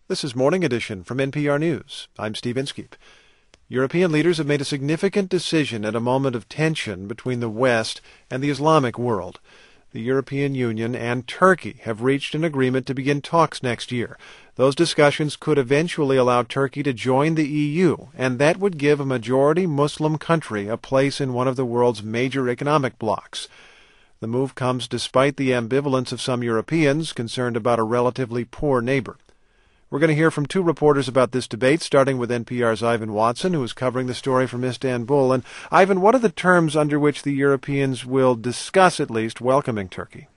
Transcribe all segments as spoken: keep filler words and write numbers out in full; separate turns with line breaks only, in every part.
This is Morning Edition from N P R News. I'm Steve Inskeep. European leaders have made a significant decision at a moment of tension between the West and the Islamic world. The European Union and Turkey have reached an agreement to begin talks next year. Those discussions could eventually allow Turkey to join the E U, and that would give a majority Muslim country a place in one of the world's major economic blocs. The move comes despite the ambivalence of some Europeans concerned about a relatively poor neighbor. We're going to hear from two reporters about this debate, starting with N P R's Ivan Watson, who is covering the story from Istanbul. And, Ivan, what are the terms under which the Europeans will discuss, at least, welcoming Turkey?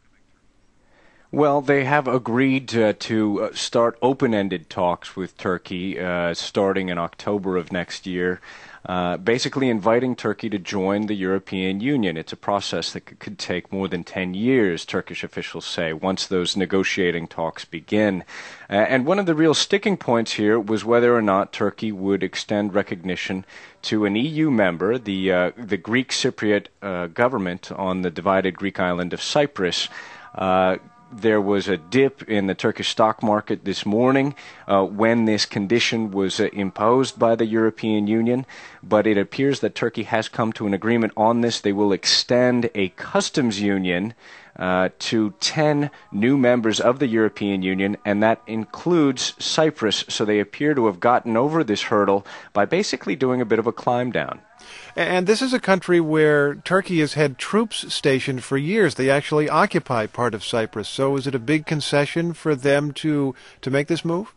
Well, they have agreed uh, to start open-ended talks with Turkey uh, starting in October of next year, uh, basically inviting Turkey to join the European Union. It's a process that could, could take more than ten years, Turkish officials say, once those negotiating talks begin. Uh, and one of the real sticking points here was whether or not Turkey would extend recognition to an E U member, the, uh, the Greek Cypriot uh, government on the divided Greek island of Cyprus. Uh, There was a dip in the Turkish stock market this morning uh, when this condition was uh, imposed by the European Union, but it appears that Turkey has come to an agreement on this. They will extend a customs union uh, to ten new members of the European Union, and that includes Cyprus. So they appear to have gotten over this hurdle by basically doing a bit of a climb down.
And this is a country where Turkey has had troops stationed for years. They actually occupy part of Cyprus. So is it a big concession for them to, to make this move?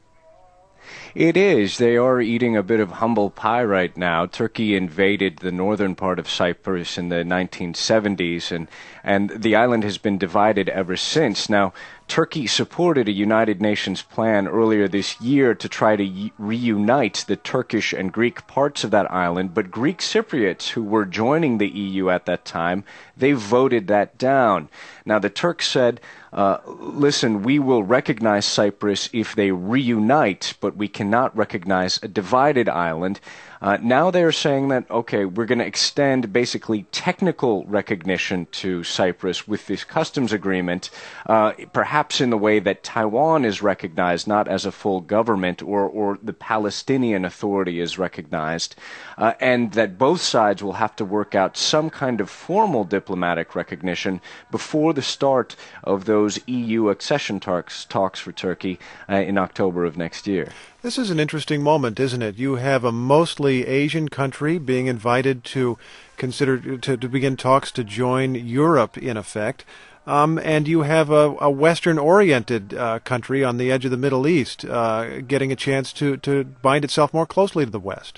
It is. They are eating a bit of humble pie right now. Turkey invaded the northern part of Cyprus in the nineteen seventies, and, and the island has been divided ever since. Now, Turkey supported a United Nations plan earlier this year to try to y- reunite the Turkish and Greek parts of that island, but Greek Cypriots, who were joining the E U at that time, they voted that down. Now, the Turks said, uh, listen, we will recognize Cyprus if they reunite, but we cannot recognize a divided island. Uh, now they're saying that, okay, we're going to extend basically technical recognition to Cyprus with this customs agreement, uh, perhaps in the way that Taiwan is recognized, not as a full government, or, or the Palestinian Authority is recognized, uh, and that both sides will have to work out some kind of formal diplomatic recognition before the start of those E U accession talks, talks for Turkey uh, in October of next year.
This is an interesting moment, isn't it? You have a mostly Asian country being invited to consider to, to begin talks to join Europe, in effect, um, and you have a, a Western-oriented uh, country on the edge of the Middle East uh, getting a chance to, to bind itself more closely to the West.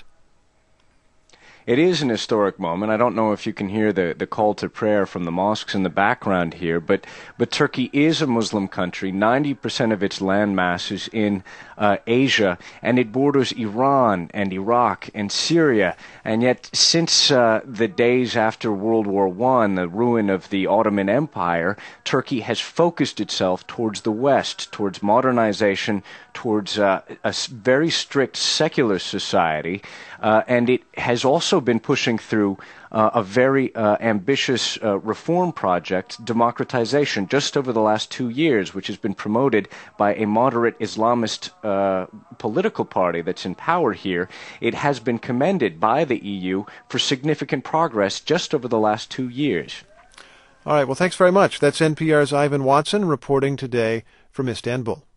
It is an historic moment. I don't know if you can hear the, the call to prayer from the mosques in the background here, but, but Turkey is a Muslim country. ninety percent of its landmass is in uh, Asia, and it borders Iran and Iraq and Syria. And yet, since uh, the days after World War One, the ruin of the Ottoman Empire, Turkey has focused itself towards the West, towards modernization, towards uh, a very strict secular society, uh, and it has also been pushing through uh, a very uh, ambitious uh, reform project, democratization, just over the last two years, which has been promoted by a moderate Islamist uh, political party that's in power here. It has been commended by the E U for significant progress just over the last two years.
All right, well, thanks very much. That's N P R's Ivan Watson reporting today from Istanbul.